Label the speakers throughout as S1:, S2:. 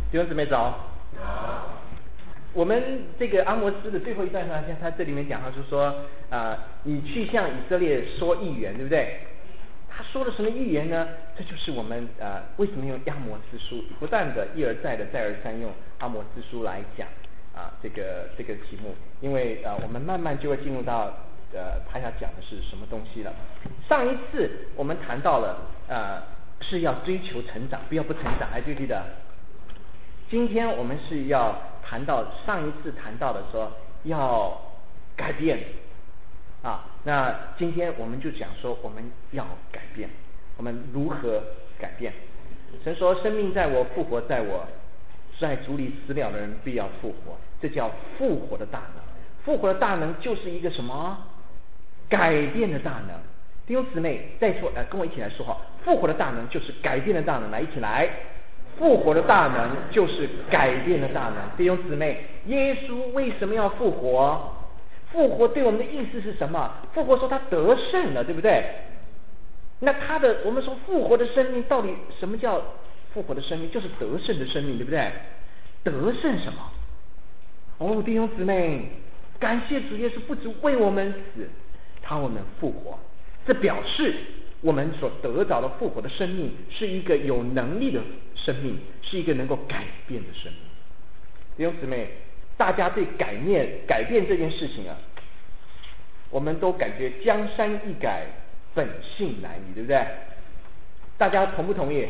S1: 弟兄姊妹早。我们这个阿摩斯的最后一段呢，他这里面讲，他是说，你去向以色列说预言，对不对？他说了什么预言呢？这就是我们为什么用阿摩斯书不断的一而再的再而三用阿摩斯书来讲这个题目，因为我们慢慢就会进入到他要讲的是什么东西了。上一次我们谈到了是要追求成长，不要不成长，还记不记得？今天我们是要谈到上一次谈到的说要改变那今天我们就讲说我们要改变，我们如何改变？神说生命在我，复活在我，在主里死了的人必要复活，这叫复活的大能。复活的大能就是一个什么？改变的大能。弟兄姊妹再说跟我一起来说哈，复活的大能就是改变的大能，来一起来。复活的大能就是改变的大能。弟兄姊妹，耶稣为什么要复活？复活对我们的意思是什么？复活说他得胜了，对不对？那我们说复活的生命到底什么叫复活的生命？就是得胜的生命，对不对？得胜什么？弟兄姊妹，感谢主耶稣不止为我们死，他为我们复活，这表示我们所得着的复活的生命是一个有能力的生命，是一个能够改变的生命。弟兄姊妹，大家对改变这件事情我们都感觉江山易改，本性难移，对不对？大家同不同意？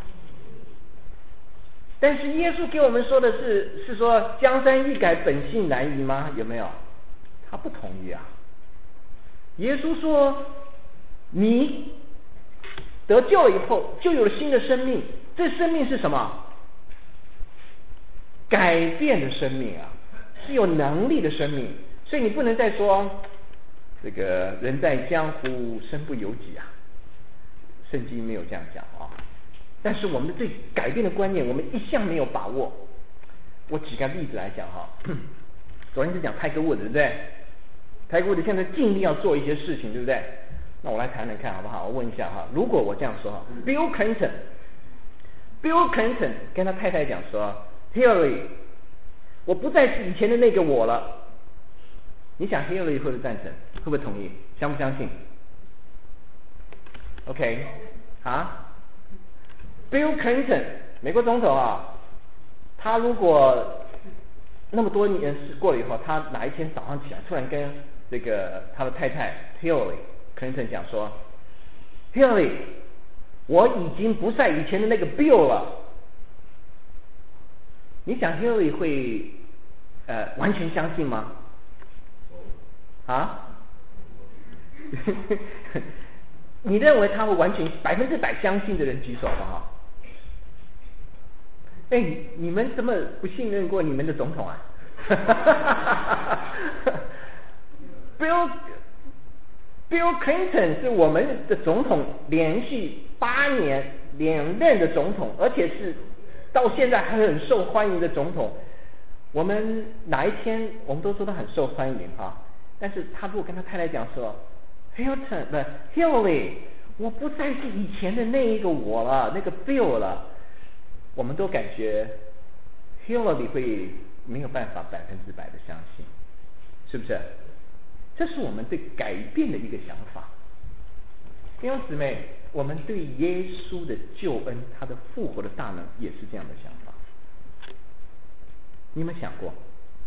S1: 但是耶稣给我们说的是说江山易改，本性难移吗？有没有？他不同意啊。耶稣说你得救了以后就有了新的生命，这生命是什么？改变的生命是有能力的生命。所以你不能再说这个人在江湖身不由己圣经没有这样讲但是我们的对改变的观念我们一向没有把握。我举个例子来讲昨天是讲泰戈伍德，对不对？泰戈伍德现在尽力要做一些事情，对不对？那我来谈谈看好不好？我问一下如果我这样说Bill Clinton 跟他太太讲说 Hillary， 我不再是以前的那个我了，你想 Hillary 会不会赞成？会不会同意？相不相信 ？OK Bill Clinton 美国总统他如果那么多年过了以后，他哪一天早上起来突然跟这个他的太太 Hillary Clinton 讲说 Hillary， 我已经不在以前的那个 Bill 了，你想 Hillary 会完全相信吗？你认为他会完全100%相信的人举手好不好？你们怎么不信任过你们的总统Bill Clinton 是我们的总统，连续8年连任的总统，而且是到现在还很受欢迎的总统。我们哪一天我们都说他很受欢迎但是他如果跟他太太讲说 Hillary， 我不再是以前的那一个我了，那个 Bill 了，我们都感觉 Hillary 会没有办法100%的相信，是不是？这是我们对改变的一个想法。弟兄姊妹，我们对耶稣的救恩，他的复活的大能也是这样的想法。你有没有想过，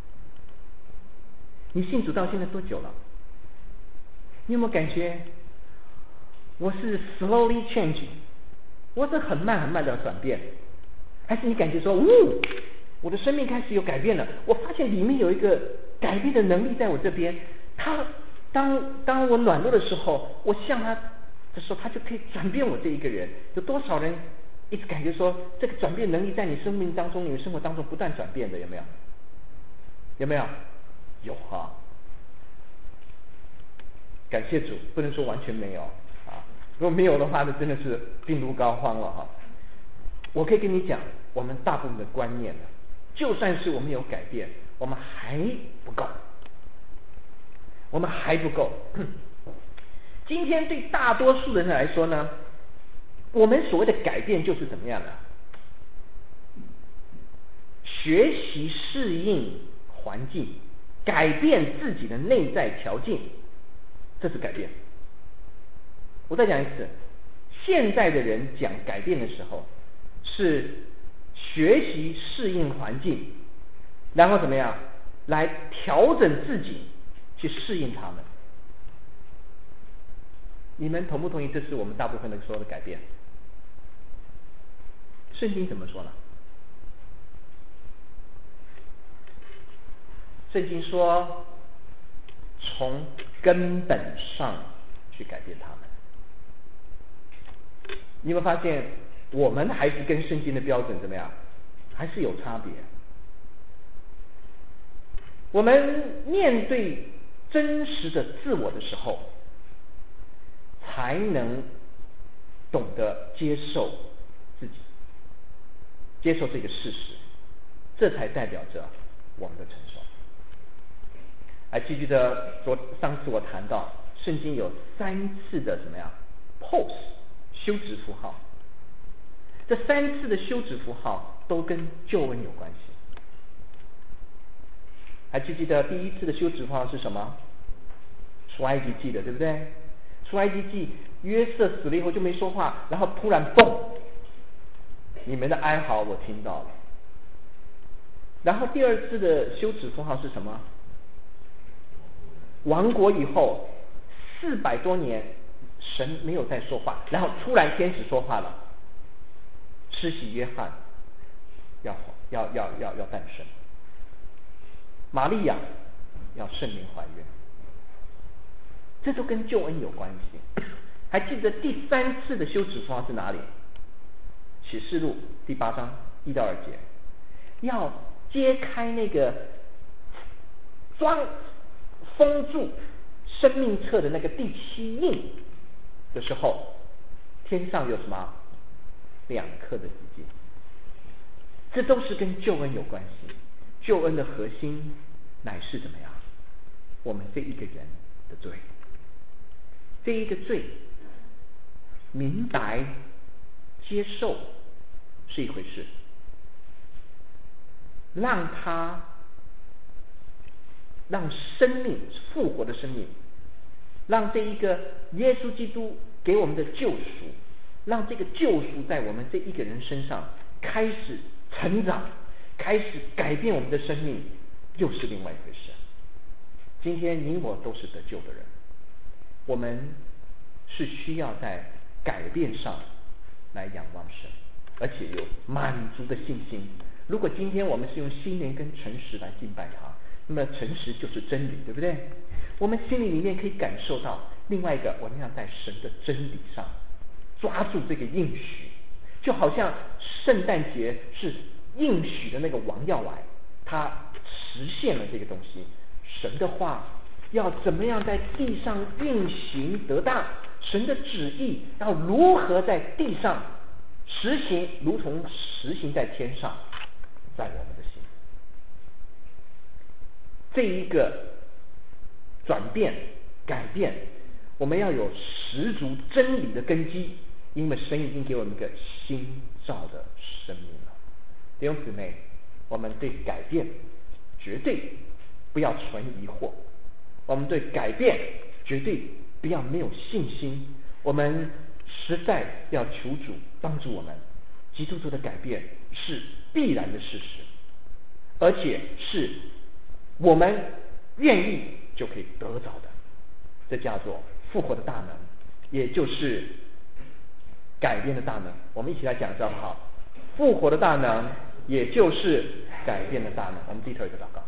S1: 你信主到现在多久了？你有没有感觉我是 slowly changing， 我是很慢的转变？还是你感觉说我的生命开始有改变了，我发现里面有一个改变的能力在我这边，当我软弱的时候，我向他的时候，他就可以转变我这一个人。有多少人一直感觉说这个转变能力在你生命当中，你的生活当中不断转变的？有没有？有没有？有感谢主，不能说完全没有如果没有的话，那真的是病入膏肓了我可以跟你讲，我们大部分的观念就算是我们有改变，我们还不够，今天对大多数人来说呢，我们所谓的改变就是怎么样的？ 学习适应环境，改变自己的内在条件，这是改变。我再讲一次，现在的人讲改变的时候，是学习适应环境，然后怎么样来调整自己去适应他们。你们同不同意这是我们大部分的说的改变？圣经怎么说呢？圣经说从根本上去改变他们。你有没有发现我们还是跟圣经的标准怎么样，还是有差别。我们面对真实的自我的时候，才能懂得接受自己，接受这个事实，这才代表着我们的成熟。还记不记得上次我谈到圣经有3次的怎么样 pose 休止符号，这3次的休止符号都跟救恩有关系。还记不记得第1次的休止符号是什么？出埃及记的，对不对？出埃及记约瑟死了以后就没说话，然后突然蹦，你们的哀嚎我听到了。然后第2次的休止符号是什么？亡国以后400多年神没有再说话，然后突然天使说话了，施洗约翰要诞生，玛利亚要圣灵怀孕，这都跟救恩有关系。还记得第3次的休止符号是哪里？启示录第8章1到2节，要揭开那个封住生命册的那个第7印的时候，天上有什么2颗的子晶，这都是跟救恩有关系。救恩的核心乃是怎么样？我们这一个人的罪，这一个罪明白接受是一回事，让生命复活的生命，让这一个耶稣基督给我们的救赎，让这个救赎在我们这一个人身上开始成长，开始改变我们的生命，又是另外一回事。今天你我都是得救的人，我们是需要在改变上来仰望神，而且有满足的信心。如果今天我们是用心灵跟诚实来敬拜他，那么诚实就是真理，对不对？我们心里面可以感受到另外一个，我们要在神的真理上抓住这个应许，就好像圣诞节是应许的那个王要来，他实现了这个东西。神的话要怎么样在地上运行得当，神的旨意要如何在地上实行，如同实行在天上，在我们的心。这一个转变改变，我们要有十足真理的根基，因为神已经给我们一个新造的生命了。弟兄姊妹，我们对改变绝对不要存疑惑，我们对改变绝对不要没有信心，我们实在要求主帮助我们。基督徒的改变是必然的事实，而且是我们愿意就可以得着的，这叫做复活的大能，也就是改变的大能。我们一起来讲这好不好？复活的大能，也就是改变的大能。我们低头一个祷告。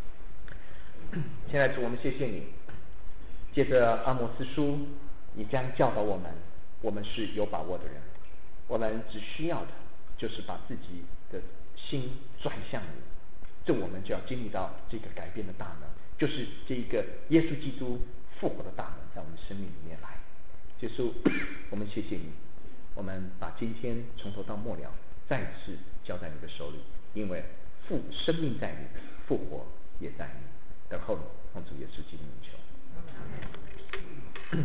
S1: 现在主，我们谢谢你，借着阿摩司书，你将教导我们，我们是有把握的人，我们只需要的就是把自己的心转向你，这我们就要经历到这个改变的大能，就是这一个耶稣基督复活的大能在我们生命里面来。耶稣，我们谢谢你，我们把今天从头到末了再次交在你的手里，因为生命在你，复活也在你。等候你，奉主耶稣基督名求。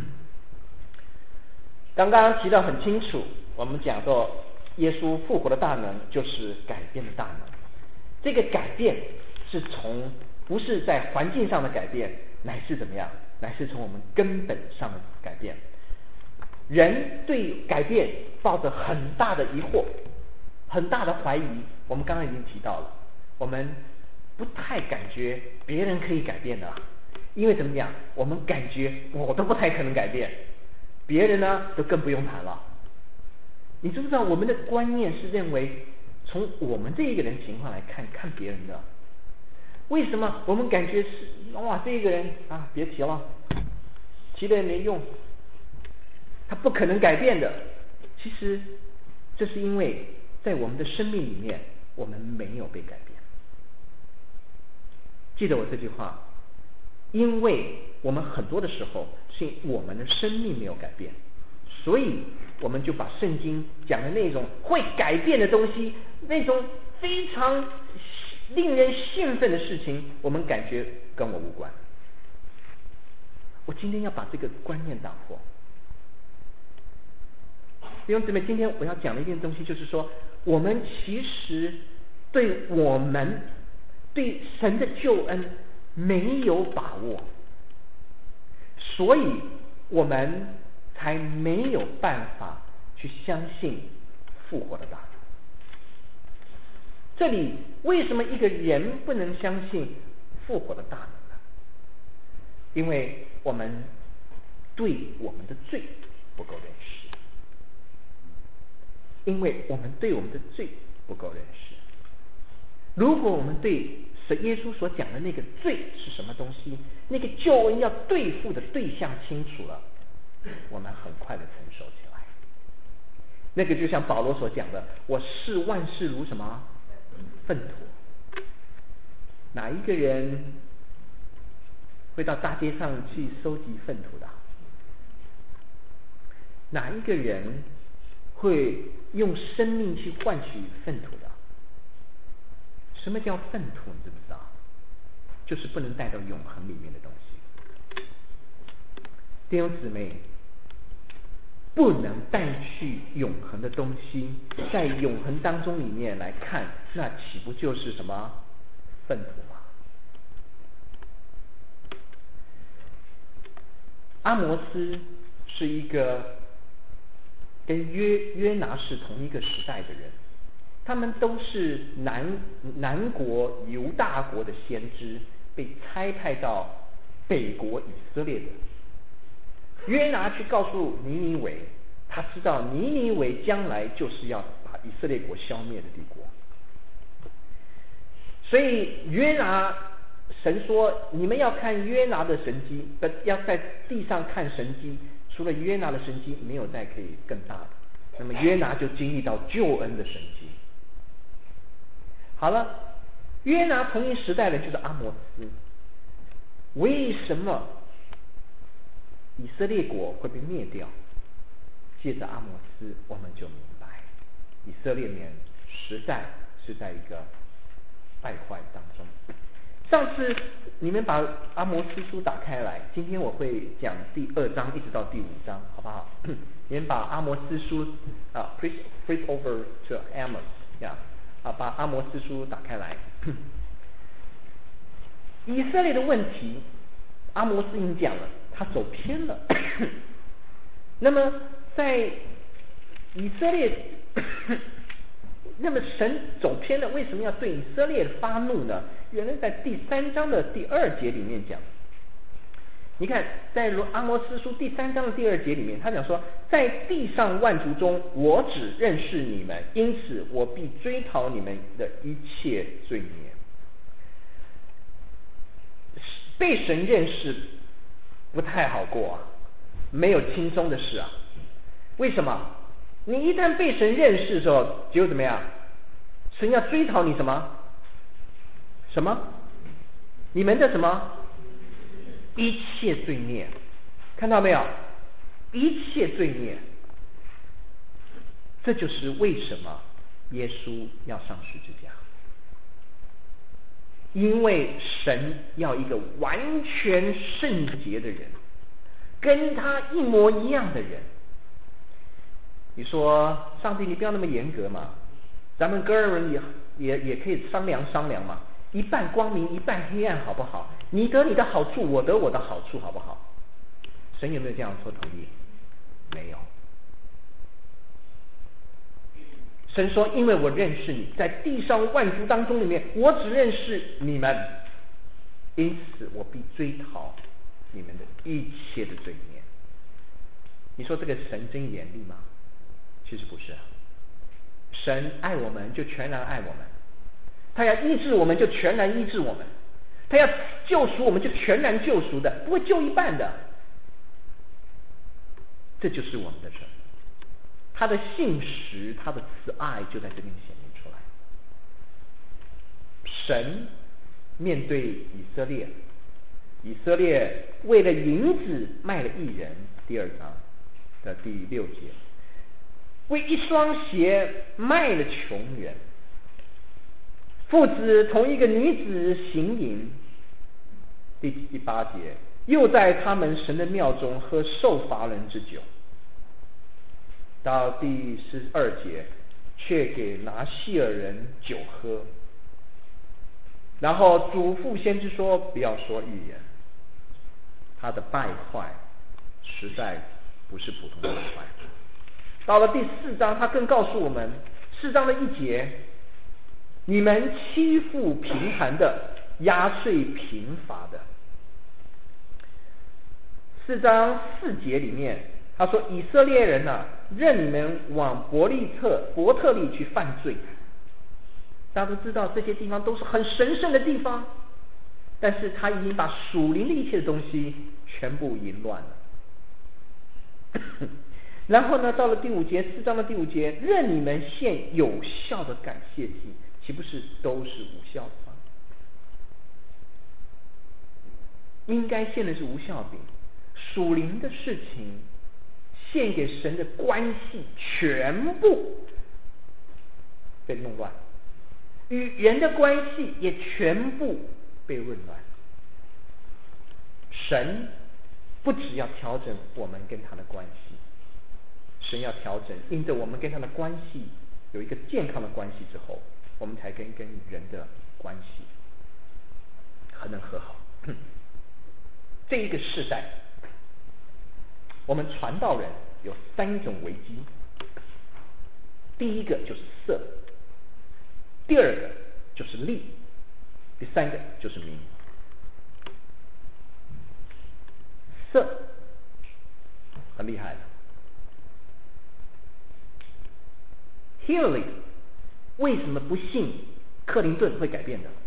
S1: 刚刚提到很清楚，我们讲到耶稣复活的大能就是改变的大能。 这个改变是不是在环境上的改变，乃是怎么样？乃是从我们根本上的改变。人对改变抱着很大的疑惑，很大的怀疑。我们刚刚已经提到了，我们不太感觉别人可以改变的，因为怎么讲？我们感觉我都不太可能改变，别人呢就更不用谈了。你知不知道我们的观念是认为从我们这一个人情况来看别人的？为什么我们感觉是哇这个人啊别提了，提了也没用，他不可能改变的？其实这是因为在我们的生命里面我们没有被改变。记得我这句话，因为我们很多的时候是我们的生命没有改变，所以我们就把圣经讲的那种会改变的东西，那种非常令人兴奋的事情，我们感觉跟我无关。我今天要把这个观念打破。弟兄姊妹，今天我要讲的一件东西就是说，我们其实对神的救恩没有把握，所以我们才没有办法去相信复活的大能。这里为什么一个人不能相信复活的大能呢？因为我们对我们的罪不够认识，因为我们对我们的罪不够认识。如果我们对耶稣所讲的那个罪是什么东西，那个救恩要对付的对象清楚了，我们很快的承受起来。那个就像保罗所讲的，我视万事如什么？粪土。哪一个人会到大街上去收集粪土的？哪一个人会用生命去换取粪土的？什么叫粪土？你知不知道？就是不能带到永恒里面的东西。弟兄姊妹，不能带去永恒的东西，在永恒当中里面来看，那岂不就是什么粪土吗？阿摩斯是一个跟约拿是同一个时代的人，他们都是南国犹大国的先知，被差派到北国以色列的。约拿去告诉尼尼微，他知道尼尼微将来就是要把以色列国消灭的帝国，所以约拿，神说你们要看约拿的神迹，要在地上看神迹，除了约拿的神迹没有再可以更大的。那么约拿就经历到救恩的神迹。好了，约拿同一时代的就是阿摩斯。为什么以色列国会被灭掉？借着阿摩斯我们就明白，以色列人实在是在一个败坏当中。上次你们把阿摩斯书打开来，今天我会讲第2章一直到第5章，好不好？你们把阿摩斯书flip over to Amos 呀，把阿摩斯书打开来。以色列的问题，阿摩斯已经讲了，他走偏了。那么在以色列，那么神走偏了，为什么要对以色列发怒呢？原来在第3章的第2节里面讲。你看，在阿摩斯书第3章的第2节里面，他讲说，在地上万族中，我只认识你们，因此我必追讨你们的一切罪孽。被神认识不太好过啊，没有轻松的事啊。为什么？你一旦被神认识的时候，结果怎么样？神要追讨你什么？什么？你们的什么？一切罪孽。看到没有？一切罪孽。这就是为什么耶稣要上十字架。因为神要一个完全圣洁的人，跟他一模一样的人。你说上帝你不要那么严格嘛，咱们哥儿们也可以商量商量嘛，一半光明一半黑暗好不好？你得你的好处，我得我的好处好不好？神有没有这样说同意？没有。神说，因为我认识你，在地上万族当中里面，我只认识你们，因此我必追讨你们的一切的罪孽。你说这个神真严厉吗？其实不是啊。神爱我们就全然爱我们，他要医治我们就全然医治我们，他要救赎我们就全然救赎的，不会救一半的。这就是我们的神，他的信实，他的慈爱就在这边显明出来。神面对以色列，以色列为了银子卖了一人，第2章的第6节，为一双鞋卖了穷人，父子同一个女子行淫，第8节，又在他们神的庙中喝受罚人之酒，到第12节，却给拿细尔人酒喝。然后嘱咐先知说，不要说预言。他的败坏实在不是普通的败坏。到了第4章，他更告诉我们，4章的1节，你们欺负贫寒的，压碎贫乏的。4章4节里面，他说以色列人啊，任你们往伯特利去犯罪。大家都知道这些地方都是很神圣的地方，但是他已经把属灵的一切的东西全部淫乱了。然后呢，到了第5节，4章的第5节，任你们献有效的感谢祭，岂不是都是无效的吗？应该献的是无效饼，属灵的事情献给神的关系全部被弄乱，与人的关系也全部被混乱。神不只要调整我们跟他的关系，神要调整，因着我们跟他的关系有一个健康的关系之后，我们才跟人的关系很能和好。这一个世代，我们传道人有3种危机。第一个就是色，第2个就是利，第3个就是名。色很厉害的。Hillary 为什么不信克林顿会改变的？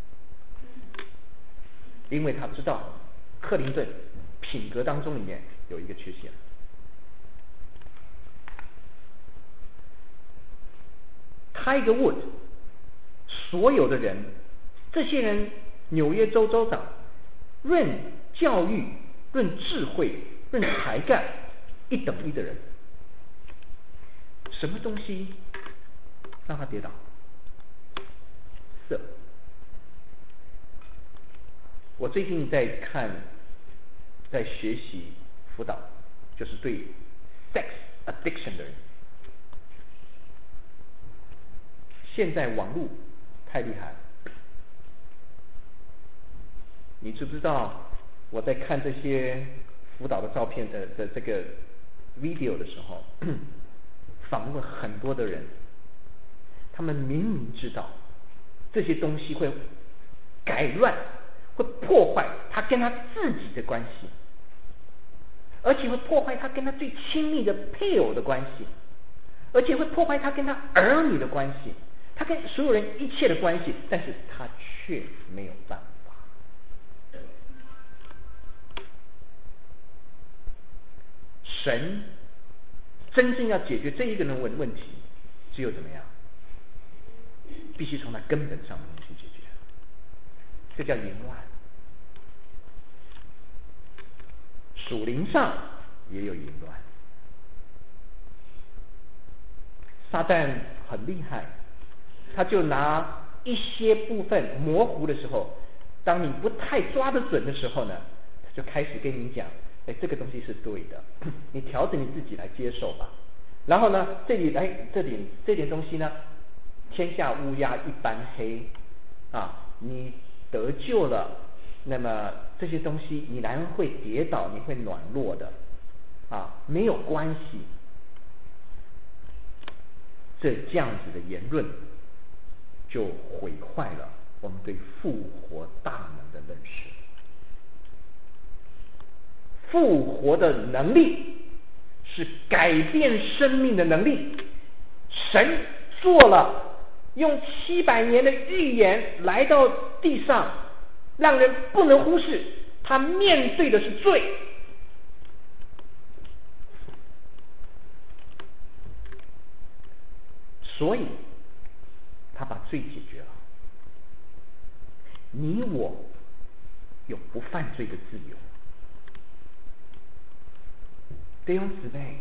S1: 因为他知道克林顿品格当中里面有一个缺陷。Tiger Woods 所有的人，这些人纽约州州长，论教育、论智慧、论才干，一等一的人，什么东西让他跌倒？色。我最近在学习辅导，就是对 sex addiction 的人。现在网络太厉害了，你知不知道？我在看这些辅导的照片的这个 video 的时候，访问很多的人，他们明明知道这些东西会改乱，会破坏他跟他自己的关系，而且会破坏他跟他最亲密的配偶的关系，而且会破坏他跟他儿女的关系，他跟所有人一切的关系，但是他却没有办法。神真正要解决这一个人问题，只有怎么样？必须从他根本上面去解决，这叫淫乱。属灵上也有淫乱。撒旦很厉害，他就拿一些部分模糊的时候，当你不太抓得准的时候呢，他就开始跟你讲，这个东西是对的，你调整你自己来接受吧。然后呢，这点东西呢， 天下乌鸦一般黑啊，你得救了，那么这些东西你然会跌倒，你会软弱的啊，没有关系。这样子的言论就毁坏了我们对复活大能的认识。复活的能力是改变生命的能力，神做了，用700年的预言来到地上，让人不能忽视，他面对的是罪。所以他把罪解决了，你我有不犯罪的自由。弟兄姊妹，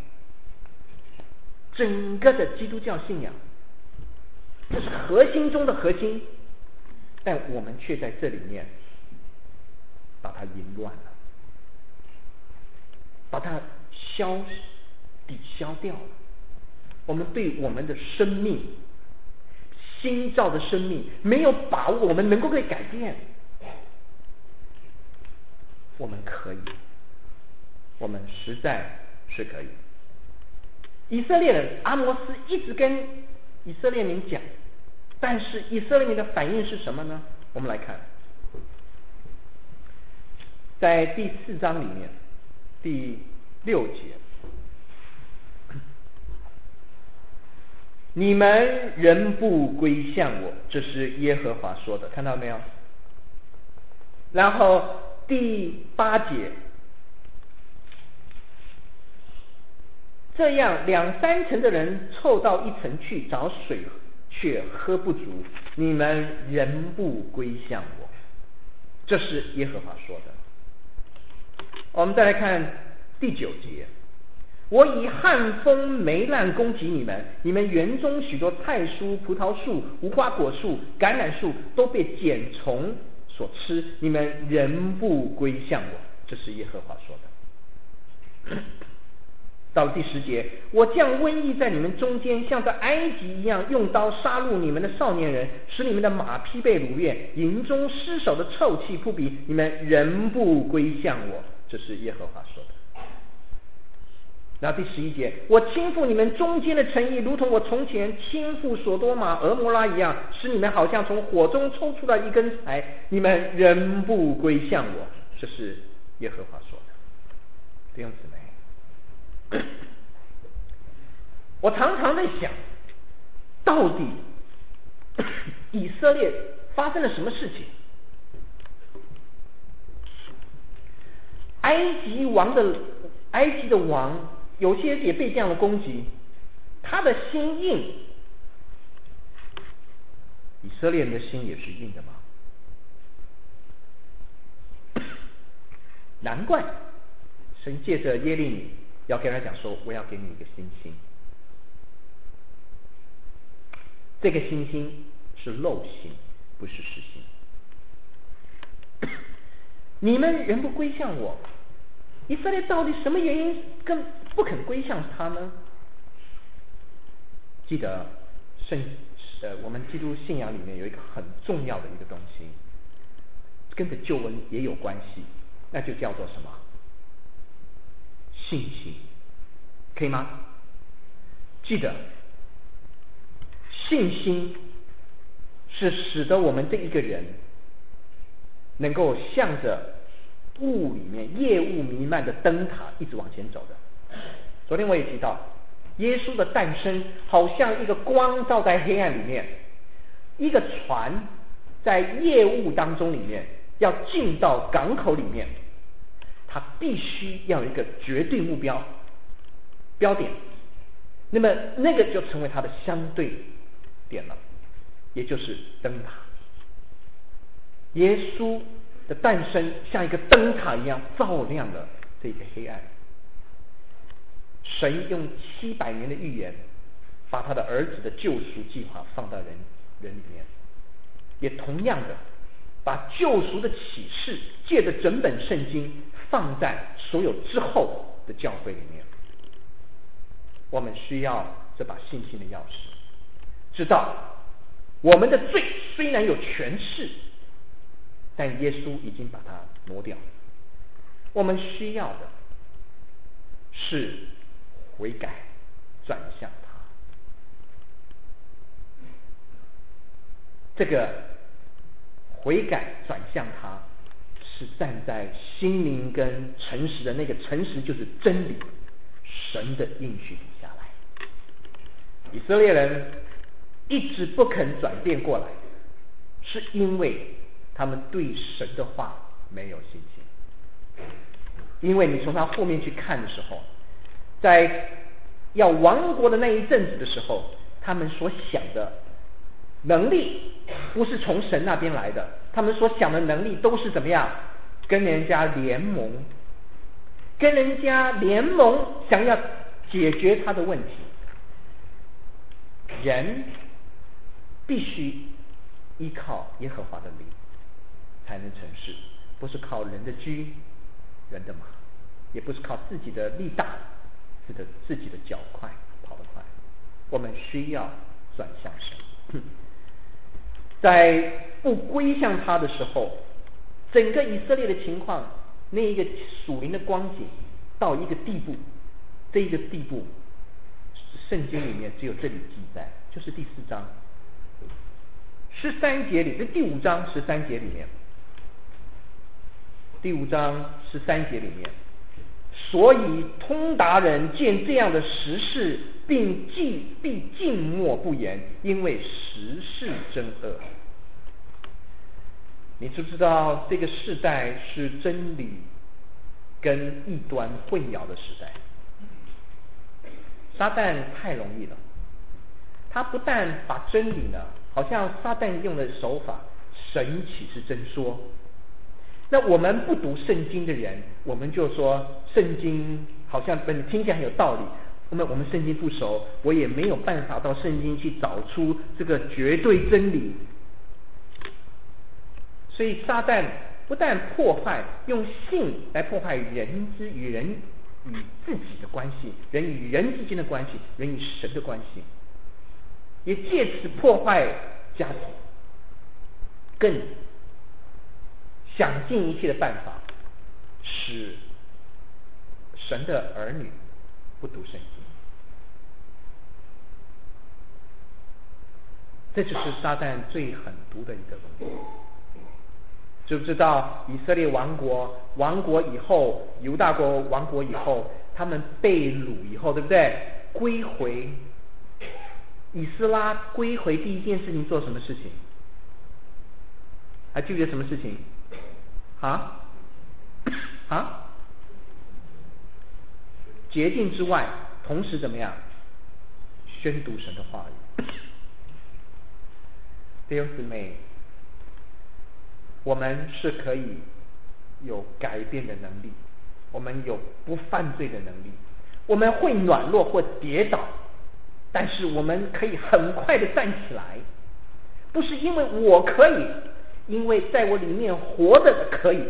S1: 整个的基督教信仰，这是核心中的核心，但我们却在这里面把它淫乱了，把它抵消掉了。我们对我们的生命，新造的生命没有把握，我们能够被改变。我们可以，我们实在是可以。以色列人阿摩斯一直跟以色列民讲，但是以色列民的反应是什么呢？我们来看，在第4章里面第6节，你们仍不归向我，这是耶和华说的，看到没有？然后第8节，这样2-3层的人凑到一层去找水，却喝不足，你们仍不归向我，这是耶和华说的。我们再来看第9节，我以旱风霉烂攻击你们，你们园中许多菜蔬、葡萄树、无花果树、橄榄树都被茧虫所吃，你们仍不归向我，这是耶和华说的。到了第10节，我降瘟疫在你们中间，像在埃及一样，用刀杀戮你们的少年人，使你们的马匹被掳掠，营中尸首的臭气扑鼻，你们仍不归向我，这是耶和华说的。然后第11节，我倾覆你们中间的城邑，如同我从前倾覆所多玛、俄摩拉一样，使你们好像从火中抽出来一根柴，你们仍不归向我，这是耶和华说的。弟兄姊妹，我常常在想，到底以色列发生了什么事情？埃及的王有些也被这样的攻击，他的心硬，以色列人的心也是硬的吗？难怪神借着耶利米要跟他讲说，我要给你一个新心，这个新心是肉心，不是实心。你们仍不归向我，以色列到底什么原因更不肯归向他呢？记得我们基督信仰里面有一个很重要的一个东西，跟着救恩也有关系，那就叫做什么？信心，可以吗？记得，信心是使得我们这一个人能够向着雾里面夜雾弥漫的灯塔一直往前走的。昨天我也提到，耶稣的诞生好像一个光照在黑暗里面，一个船在夜雾当中里面要进到港口里面，它必须要有一个绝对目标标点，那么那个就成为它的相对点了，也就是灯塔。耶稣的诞生像一个灯塔一样照亮了这个黑暗。神用700年的预言，把他的儿子的救赎计划放到人里面，也同样的把救赎的启示借着整本圣经放在所有之后的教会里面。我们需要这把信心的钥匙，知道我们的罪虽然有权势，但耶稣已经把它挪掉。我们需要的是悔改，转向他。这个悔改转向他，是站在心灵跟诚实的那个诚实，就是真理，神的应许底下来。以色列人一直不肯转变过来，是因为他们对神的话没有信心。因为你从他后面去看的时候，在要亡国的那一阵子的时候，他们所想的能力不是从神那边来的，他们所想的能力都是怎么样？跟人家联盟，想要解决他的问题。人必须依靠耶和华的灵才能成事，不是靠人的车、人的马，也不是靠自己的力大、自己的脚快跑得快。我们需要转向神。在不归向他的时候，整个以色列的情况，那一个属灵的光景到一个地步，这一个地步圣经里面只有这里记载，就是第4章13节里，这第5章13节里面，第5章13节里面，所以通达人见这样的时事，必静默不言，因为时事真恶。你知不知道这个世代是真理跟异端混淆的时代？撒旦太容易了，他不但把真理呢，好像撒旦用的手法，神岂是真说？那我们不读圣经的人，我们就说圣经好像听起来很有道理，我们圣经不熟，我也没有办法到圣经去找出这个绝对真理。所以撒旦不但破坏，用性来破坏人与人与自己的关系，人与人之间的关系，人与神的关系，也借此破坏家庭，更想尽一切的办法使神的儿女不读圣经。这就是撒旦最狠毒的一个东西。知不知道以色列亡国以后，犹大国亡国以后，他们被掳以后，对不对？归回以斯拉归回第一件事情做什么事情？还记得什么事情？洁净之外，同时怎么样？宣读神的话语。弟兄姊妹，我们是可以有改变的能力，我们有不犯罪的能力，我们会软弱或跌倒，但是我们可以很快的站起来，不是因为我可以，因为在我里面活的可以。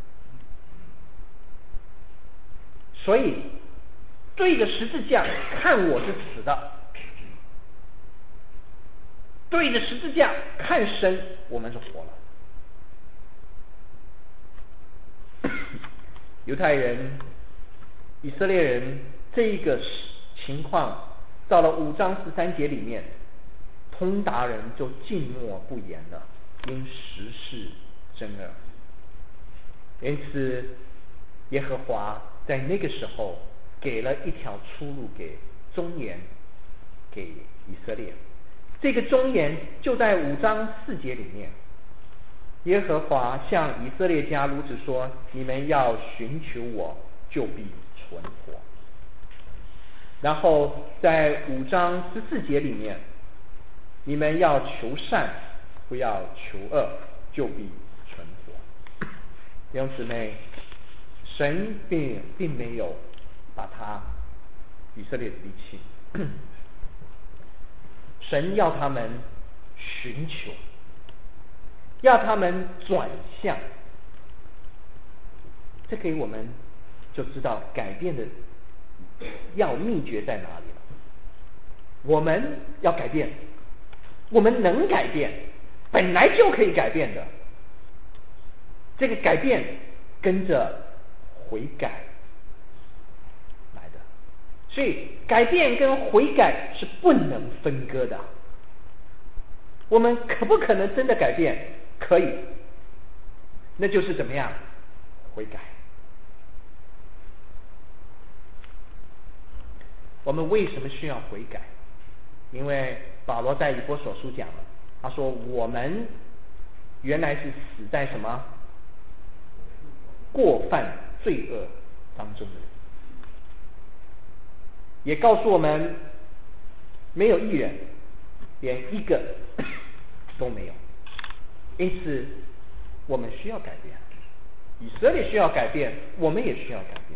S1: 所以对着十字架看我是死的，对着十字架看神，我们是活了。犹太人、以色列人这一个情况，到了5章13节里面，通达人就静默不言了，因时事真恶。因此，耶和华在那个时候给了一条出路给忠言，给以色列。这个忠言就在5章4节里面。耶和华向以色列家如此说：你们要寻求我，就必存活。然后在5章14节里面，你们要求善，不要求恶，就必存活。弟兄姊妹，神并没有把他以色列的离弃，神要他们寻求，要他们转向。这给我们就知道改变的秘诀在哪里了。我们要改变， 我们能改变，本来就可以改变的。这个改变跟着悔改来的，所以改变跟悔改是不能分割的。我们可不可能真的改变？可以，那就是怎么样？悔改。我们为什么需要悔改？因为保罗在以弗所书讲了，他说我们原来是死在什么过犯罪恶当中的人，也告诉我们没有义人，连一个都没有。因此我们需要改变，以色列需要改变，我们也需要改变。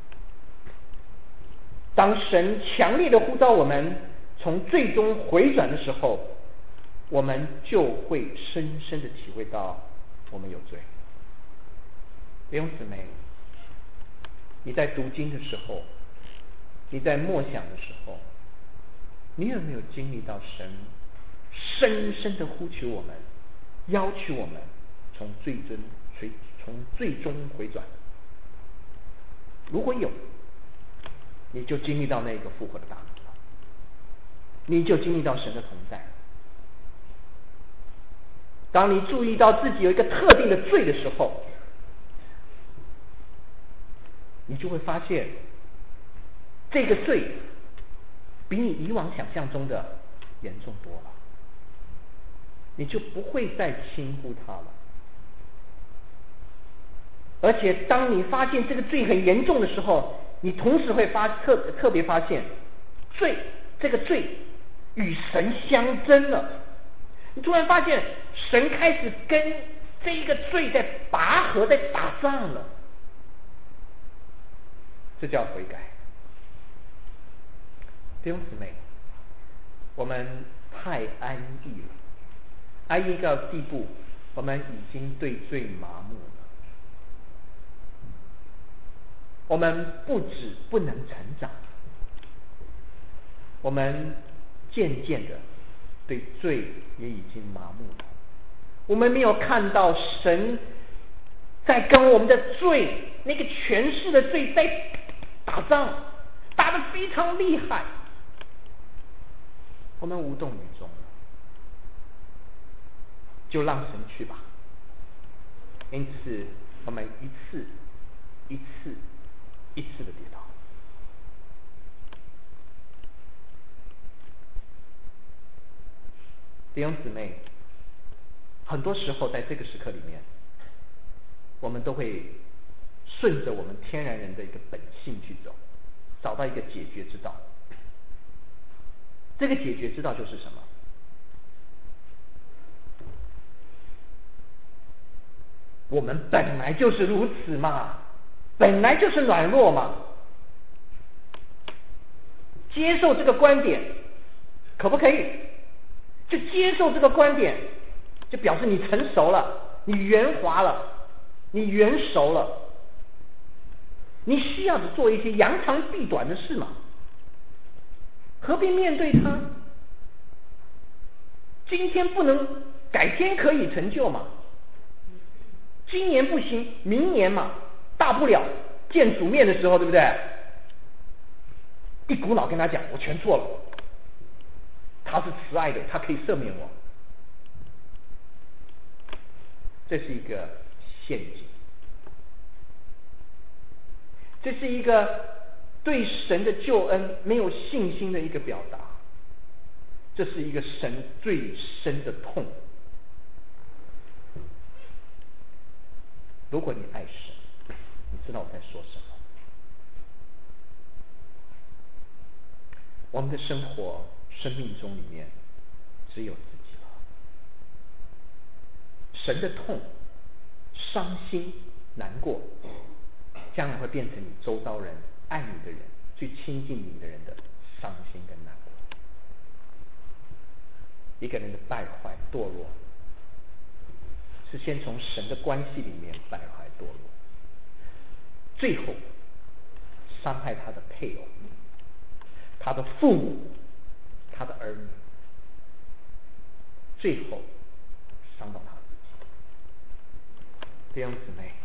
S1: 当神强烈的呼召我们从最终回转的时候，我们就会深深的体会到我们有罪。弟兄姊妹，你在读经的时候，你在默想的时候，你有没有经历到神深深的呼求我们，要求我们从最终回转？如果有，你就经历到那个复活的大能了，你就经历到神的同在。当你注意到自己有一个特定的罪的时候，你就会发现这个罪比你以往想象中的严重多了，你就不会再轻忽它了。而且当你发现这个罪很严重的时候，你同时会特别发现这个罪与神相争了。你突然发现神开始跟这一个罪在拔河，在打仗了。这叫悔改。弟兄姊妹，我们太安逸了，安逸到地步，我们已经对罪麻木了。我们不止不能成长，我们渐渐的对罪也已经麻木了。我们没有看到神在跟我们的罪，那个权势的罪在打仗，打得非常厉害，我们无动于衷了，就让神去吧。因此我们一次的跌倒。弟兄姊妹，很多时候在这个时刻里面，我们都会顺着我们天然人的一个本性去走，找到一个解决之道。这个解决之道就是什么？我们本来就是如此嘛，本来就是软弱嘛。接受这个观点，可不可以？就接受这个观点，就表示你成熟了，你圆滑了，你圆熟了。你需要只做一些扬长避短的事嘛，何必面对它？今天不能，改天可以成就嘛。今年不行，明年嘛，大不了见主面的时候，对不对？一股脑跟他讲，我全错了，他是慈爱的，他可以赦免我。这是一个陷阱，这是一个对神的救恩没有信心的一个表达，这是一个神最深的痛。如果你爱神，你知道我在说什么。我们的生活生命中里面只有自己了。神的痛、伤心、难过，将来会变成你周遭人、爱你的人、最亲近你的人的伤心跟难过。一个人的败坏堕落，是先从神的关系里面败坏堕落，最后伤害他的配偶、他的父母、他的儿女。 最后伤到他自己。弟兄姊妹，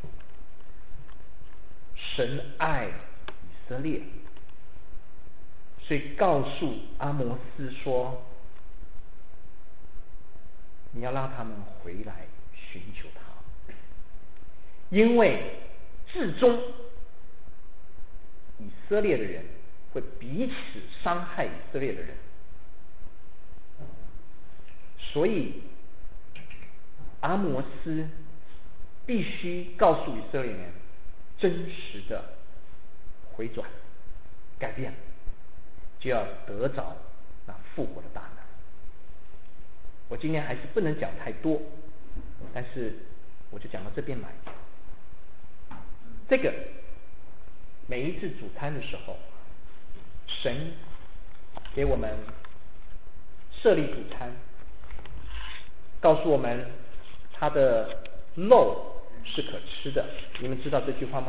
S1: 神爱以色列，所以告诉阿摩斯说，你要让他们回来寻求他，因为至终以色列的人会彼此伤害以色列的人，所以阿摩斯必须告诉以色列人真实的回转改变，就要得着那复活的大能。我今天还是不能讲太多，但是我就讲到这边来。这个每一次主餐的时候，神给我们设立主餐，告诉我们他的肉是可吃的。你们知道这句话吗？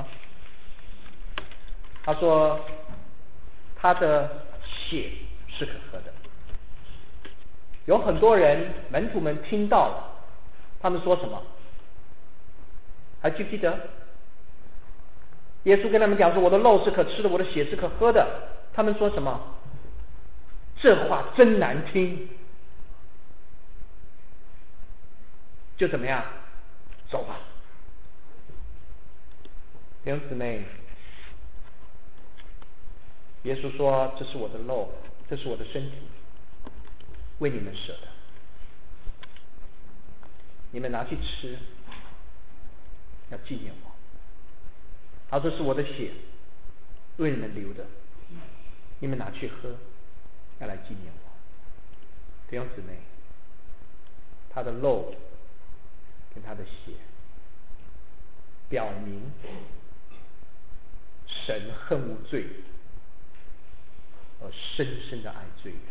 S1: 他说他的血是可喝的。有很多人门徒们听到了，他们说什么？还记不记得？耶稣跟他们讲说，我的肉是可吃的，我的血是可喝的。他们说什么？这话真难听。就怎么样？走吧。弟兄姊妹，耶稣说，这是我的肉，这是我的身体，为你们舍的，你们拿去吃，要纪念我。他说是我的血，为你们流的，你们拿去喝，要来纪念我。弟兄姊妹，他的肉跟他的血表明神恨恶罪人，而深深的爱罪人。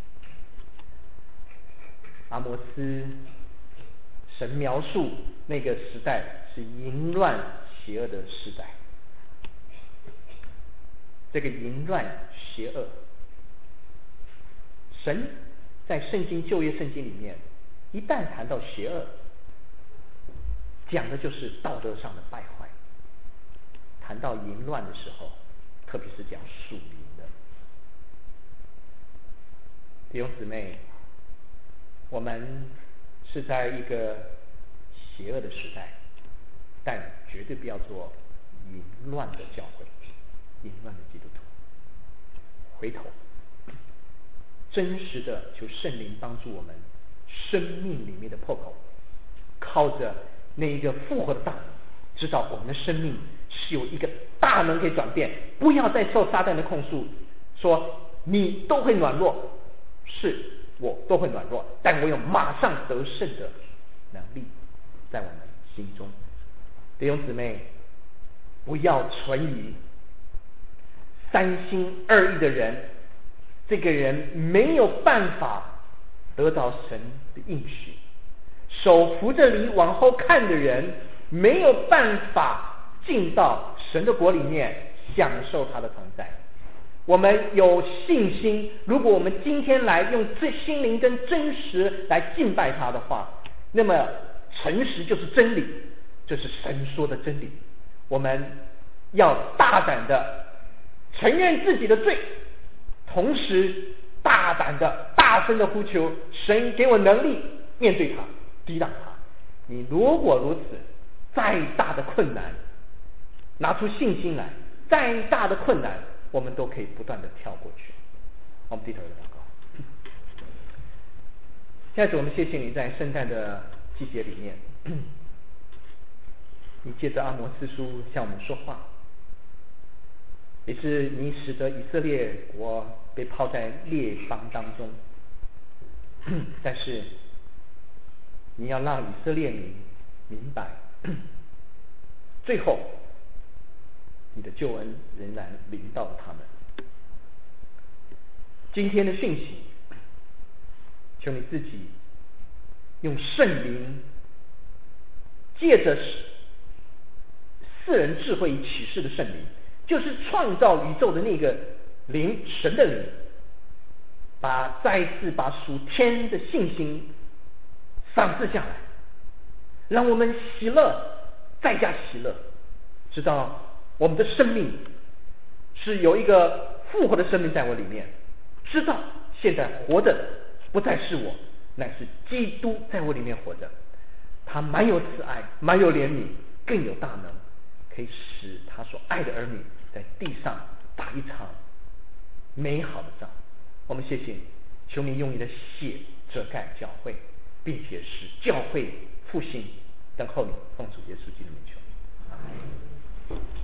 S1: 阿摩斯，神描述那个时代是淫乱邪恶的时代。这个淫乱邪恶，神在圣经旧约圣经里面，一旦谈到邪恶，讲的就是道德上的败坏。谈到淫乱的时候，特别是讲属灵的。弟兄姊妹，我们是在一个邪恶的时代，但绝对不要做淫乱的教会，淫乱的基督徒。回头，真实的求圣灵帮助我们生命里面的破口，靠着那一个复活的大能，知道我们的生命是有一个大能可以转变，不要再受撒旦的控诉，说你都会软弱，是我都会软弱，但我有马上得胜的能力在我们心中。弟兄姊妹，不要存疑，三心二意的人，这个人没有办法得到神的应许；手扶着犁往后看的人，没有办法进到神的国里面享受他的同在。我们有信心，如果我们今天来用这心灵跟真实来敬拜他的话，那么诚实就是真理，这是神说的真理。我们要大胆的承认自己的罪，同时大胆的大声的呼求神给我能力面对他，抵挡他。你如果如此，再大的困难，拿出信心来，再大的困难我们都可以不断的跳过去。我们低头来祷告。现在主，我们谢谢你在圣诞的季节里面，你借着阿摩司书向我们说话，也是你使得以色列国被抛在列邦当中，但是你要让以色列民明白，最后你的救恩仍然临到了他们。今天的讯息，求你自己用圣灵借着世人智慧与启示的圣灵，就是创造宇宙的那个灵，神的灵，再次把属天的信心赏赐下来，让我们喜乐再加喜乐，知道我们的生命是有一个复活的生命在我里面，知道现在活着不再是我，乃是基督在我里面活着。他满有慈爱，满有怜悯，更有大能，可以使他所爱的儿女在地上打一场美好的仗。我们谢谢你，求你用你的血遮盖教会，并且使教会复兴，等候你，奉主耶稣基督的名求。阿们。